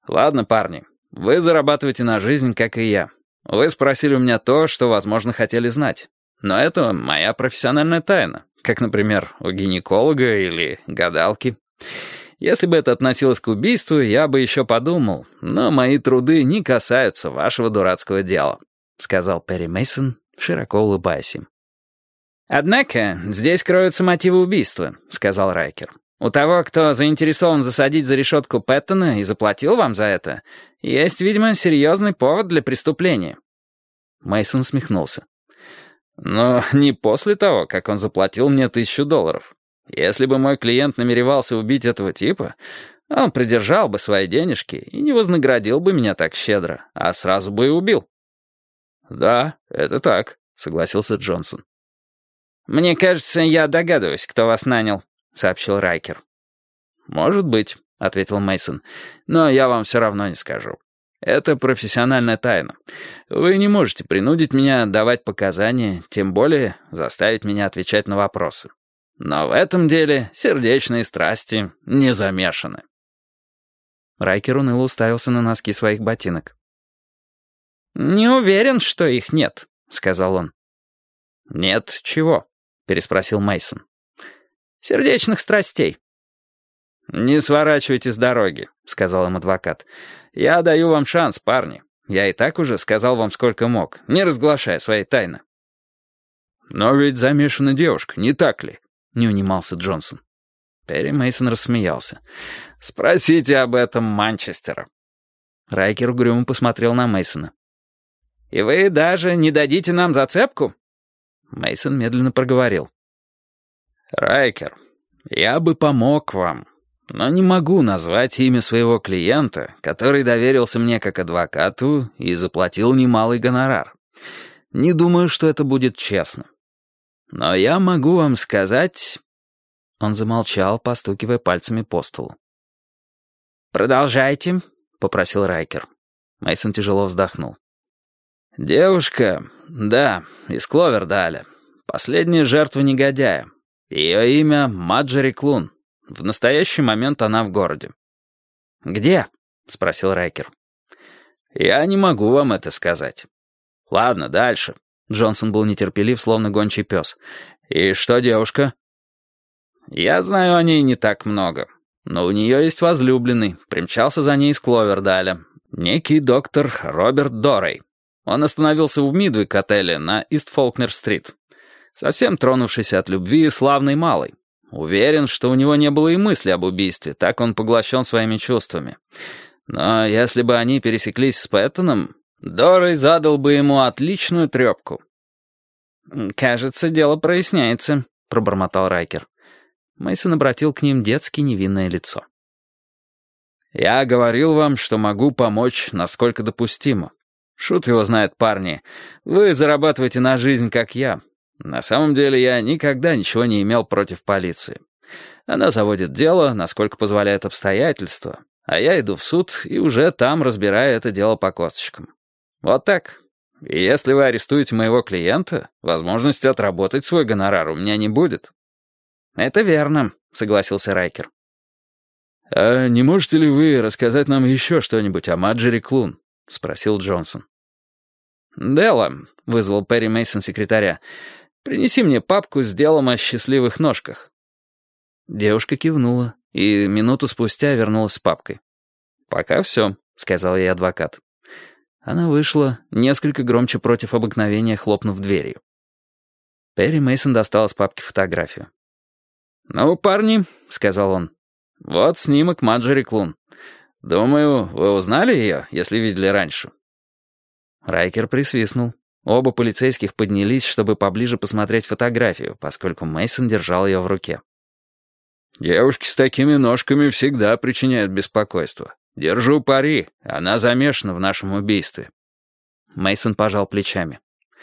Ладно, парни, вы зарабатываете на жизнь, как и я. Вы спросили у меня то, что, возможно, хотели знать. Но это моя профессиональная тайна, как, например, у гинеколога или гадалки. Если бы это относилось к убийству, я бы еще подумал, но мои труды не касаются вашего дурацкого дела», — сказал Перри Мейсон, широко улыбаясь им. «Однако здесь кроются мотивы убийства», — сказал Райкер. «У того, кто заинтересован засадить за решетку Пэттона и заплатил вам за это, есть, видимо, серьезный повод для преступления». Мейсон усмехнулся. «Но не после того, как он заплатил мне $1000. Если бы мой клиент намеревался убить этого типа, он придержал бы свои денежки и не вознаградил бы меня так щедро, а сразу бы и убил». «Да, это так», — согласился Джонсон. «Мне кажется, я догадываюсь, кто вас нанял», — сообщил Райкер. «Может быть», — ответил Мейсон, — «но я вам все равно не скажу. Это профессиональная тайна. Вы не можете принудить меня давать показания, тем более заставить меня отвечать на вопросы. Но в этом деле сердечные страсти не замешаны». Райкер уныло уставился на носки своих ботинок. «Не уверен, что их нет», — сказал он. «Нет чего?» — переспросил Мейсон. «Сердечных страстей». «Не сворачивайте с дороги», — сказал им адвокат. «Я даю вам шанс, парни. Я и так уже сказал вам сколько мог, не разглашая своей тайны». «Но ведь замешана девушка, не так ли?» — не унимался Джонсон. Перри Мейсон рассмеялся. «Спросите об этом Манчестера». Райкер угрюмо посмотрел на Мейсона. «И вы даже не дадите нам зацепку?» Мейсон медленно проговорил. «Райкер, я бы помог вам, но не могу назвать имя своего клиента, который доверился мне как адвокату и заплатил немалый гонорар. Не думаю, что это будет честно. Но я могу вам сказать...» Он замолчал, постукивая пальцами по столу. «Продолжайте», — попросил Райкер. Мейсон тяжело вздохнул. «Девушка, да, из Кловердаля. Последняя жертва негодяя. Ее имя Маджери Клун. В настоящий момент она в городе». «Где?» — спросил Райкер. «Я не могу вам это сказать». «Ладно, дальше». Джонсон был нетерпелив, словно гончий пес. «И что девушка?» «Я знаю о ней не так много. Но у нее есть возлюбленный, примчался за ней из Кловердаля. Некий доктор Роберт Дорей. Он остановился в Мидуик-отеле на Ист-Фолкнер-стрит. Совсем тронувшийся от любви, славный малый. Уверен, что у него не было и мысли об убийстве, так он поглощен своими чувствами. Но если бы они пересеклись с Пэттоном, Дорей задал бы ему отличную трепку». «Кажется, дело проясняется», — пробормотал Райкер. Мейсон обратил к ним детски невинное лицо. «Я говорил вам, что могу помочь, насколько допустимо. Шут его знает, парни. Вы зарабатываете на жизнь, как я. На самом деле я никогда ничего не имел против полиции. Она заводит дело, насколько позволяют обстоятельства, а я иду в суд и уже там разбираю это дело по косточкам. Вот так. И если вы арестуете моего клиента, возможности отработать свой гонорар у меня не будет». «Это верно», — согласился Райкер. «А не можете ли вы рассказать нам еще что-нибудь о Маджери Клун?» — спросил Джонсон. «Делла», — вызвал Перри Мейсон секретаря, — «принеси мне папку с делом о счастливых ножках». Девушка кивнула и минуту спустя вернулась с папкой. «Пока все», — сказал ей адвокат. Она вышла, несколько громче против обыкновения, хлопнув дверью. Перри Мейсон достал из папки фотографию. «Ну, парни», — сказал он, — «вот снимок Маджери Клун. Думаю, вы узнали ее, если видели раньше». Райкер присвистнул. Оба полицейских поднялись, чтобы поближе посмотреть фотографию, поскольку Мейсон держал ее в руке. «Девушки с такими ножками всегда причиняют беспокойство. Держу пари, она замешана в нашем убийстве». Мейсон пожал плечами.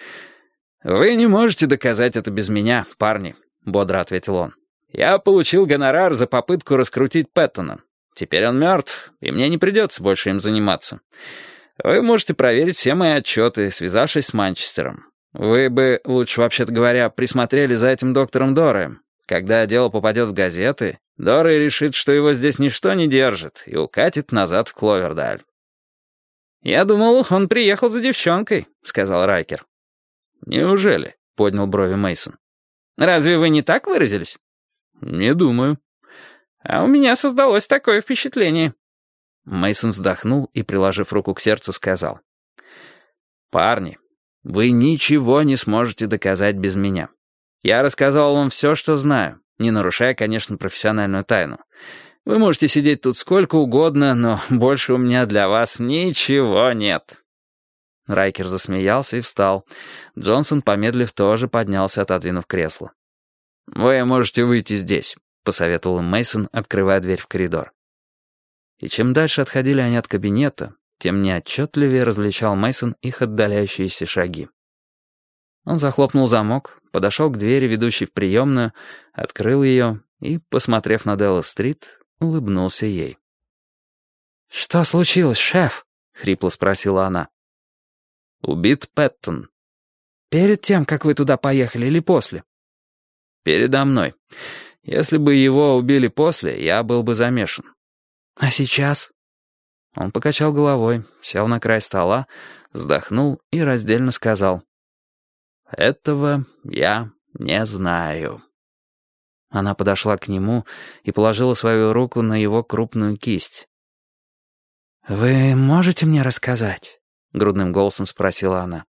«Вы не можете доказать это без меня, парни», — бодро ответил он. «Я получил гонорар за попытку раскрутить Пэттона. Теперь он мертв, и мне не придется больше им заниматься. Вы можете проверить все мои отчеты, связавшись с Манчестером. Вы бы, лучше вообще-то говоря, присмотрели за этим доктором Дореем. Когда дело попадет в газеты, Дорой решит, что его здесь ничто не держит, и укатит назад в Кловердаль. «Я думал, он приехал за девчонкой», — сказал Райкер. «Неужели?» — поднял брови Мейсон. «Разве вы не так выразились?» «Не думаю». «А у меня создалось такое впечатление». Мейсон вздохнул и, приложив руку к сердцу, сказал. «Парни, вы ничего не сможете доказать без меня. Я рассказал вам все, что знаю, не нарушая, конечно, профессиональную тайну. Вы можете сидеть тут сколько угодно, но больше у меня для вас ничего нет». Райкер засмеялся и встал. Джонсон, помедлив, тоже поднялся, отодвинув кресло. «Вы можете выйти здесь», — посоветовал им Мейсон, открывая дверь в коридор. И чем дальше отходили они от кабинета, тем неотчетливее различал Мейсон их отдаляющиеся шаги. Он захлопнул замок, подошел к двери, ведущей в приемную, открыл ее и, посмотрев на Делла-стрит, улыбнулся ей. «Что случилось, шеф?» — хрипло спросила она. «Убит Пэттон». «Перед тем, как вы туда поехали, или после?» «Передо мной. Если бы его убили после, я был бы замешан». «А сейчас?» Он покачал головой, сел на край стола, вздохнул и раздельно сказал. «Этого я не знаю». Она подошла к нему и положила свою руку на его крупную кисть. «Вы можете мне рассказать?» — грудным голосом спросила она.